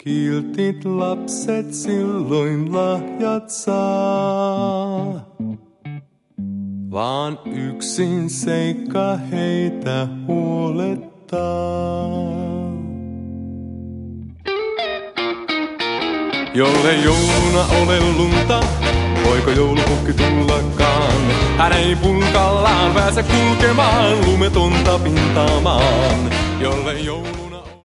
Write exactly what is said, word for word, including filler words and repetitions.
Kiltit lapset silloin lahjat saa. Vaan yksin seikka heitä huolettaa. Jolle jouluna ole lunta, voiko joulupukki tullakaan? Hän ei pulkallaan pääse kulkemaan lumetonta pintaamaan. Jolle jouluna